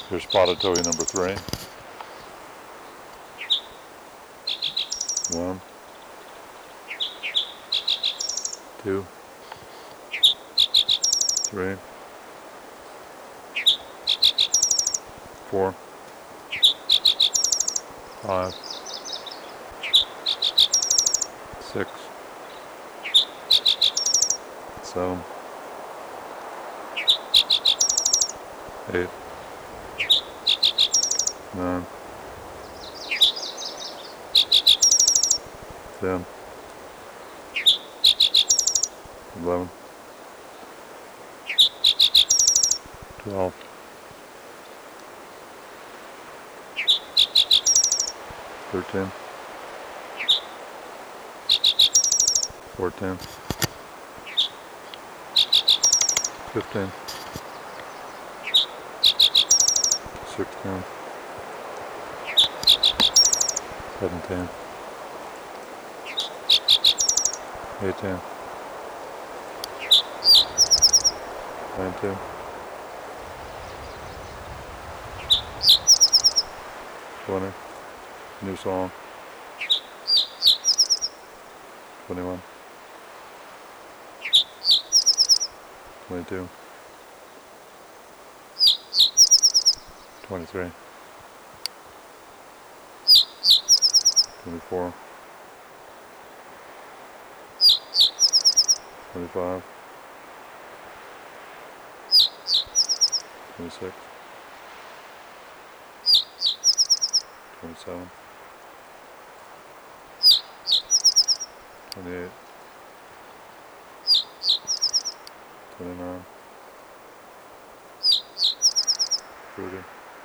Here's spotted towhee number 3. 1, 2, 3, 4, 5, 6, 7, 8, 9, 10, 11, 12, 13, 14, 15, 16, 17, 18, 19, 20, new song, 21, 22, 23, 24, 25, 26, 27, 28, 29, 30,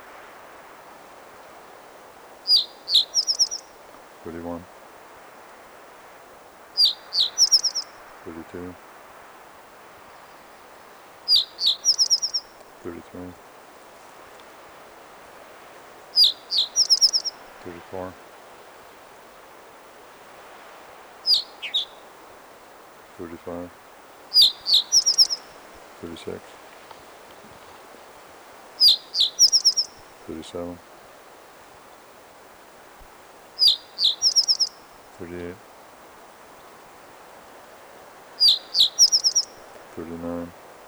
31, 32, 33, 34, 35, 36, 37, 38, 39,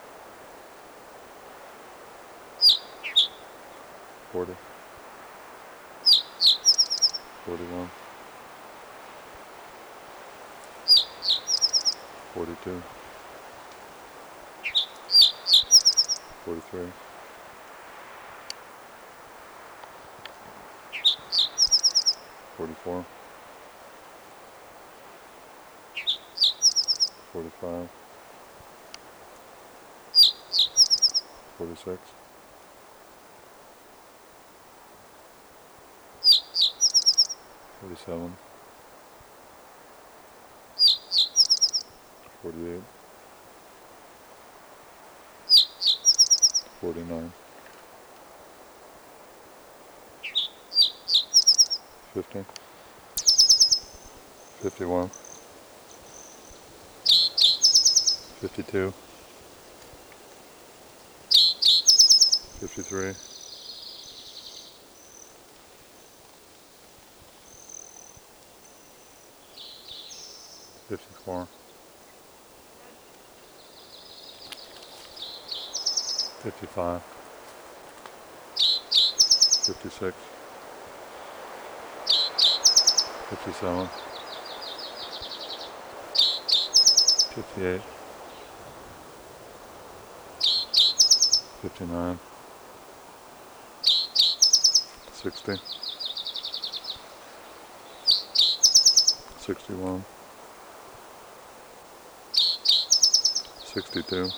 40, 41, 42, 43, 44, 45, 46, 47, 48, 49, 50, 51, 52, 53, 54, 55, 56, 57, 58, 59, 60, 61, 62,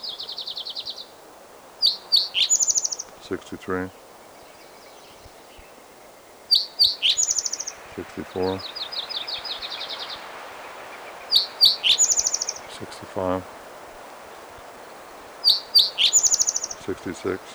63, 64, 65, 66,